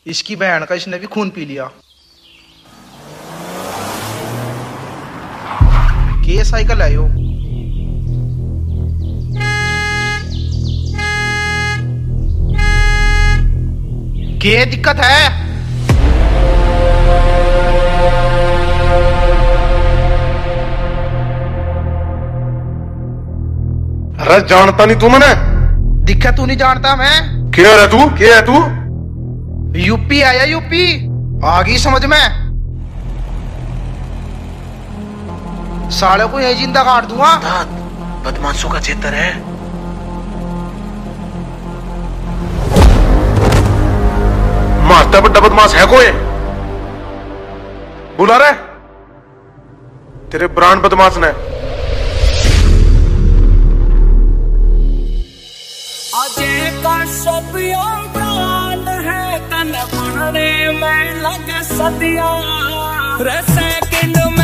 इसकी बहन का इसने भी खून पी लिया। के साइकिल है यो? के दिक्कत है? अरे जानता नहीं तू मने? दिक्कत तू नहीं जानता मैं? क्या है तू? क्या है तू? यूपी आया यूपी, आ गई समझ में? साले को यही जिंदा काट दूंगा। बदमाशों का क्षेत्र है। मारता बड़ा बदमाश है कोई? बुला रहे तेरे ब्रांड बदमाश ने। अजय का सोपिया प्राण है, तन बनने में लगे सदियां, रे सेकंड में